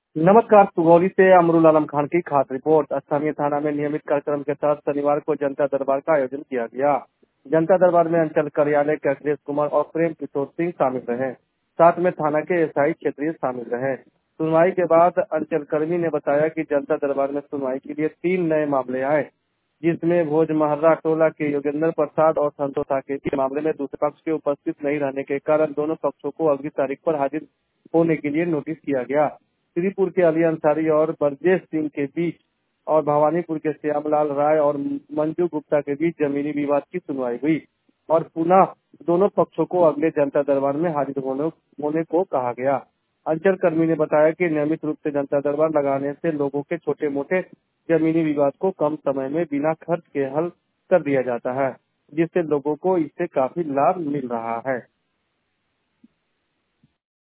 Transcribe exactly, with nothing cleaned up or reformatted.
नमस्कार। सुगौली से अमरुल आलम खान की खास रिपोर्ट। स्थानीय थाना में नियमित कार्यक्रम के तहत शनिवार को जनता दरबार का आयोजन किया गया। जनता दरबार में अंचल कार्यालय के अखिलेश कुमार और प्रेम किशोर सिंह शामिल रहे। साथ में थाना के एसआई क्षेत्रीय शामिल रहे। सुनवाई के बाद अंचल कर्मी ने बताया कि जनता दरबार में सुनवाई के लिए तीन नए मामले आए, जिसमें भोज महर्रा टोला के योगेंद्र प्रसाद और संतोष साकेत के मामले में दूसरे पक्ष के उपस्थित नहीं रहने के कारण दोनों पक्षों को अगली तारीख पर हाजिर होने के लिए नोटिस किया गया। श्रीपुर के अली अंसारी और ब्रजेश सिंह के बीच और भवानीपुर के श्यामलाल राय और मंजू गुप्ता के बीच जमीनी विवाद की सुनवाई हुई और पुनः दोनों पक्षों को अगले जनता दरबार में हाजिर होने होने को कहा गया। अंचल कर्मी ने बताया कि नियमित रूप से जनता दरबार लगाने से लोगों के छोटे मोटे जमीनी विवाद को कम समय में बिना खर्च के हल कर दिया जाता है, जिससे लोगों को इससे काफी लाभ मिल रहा है।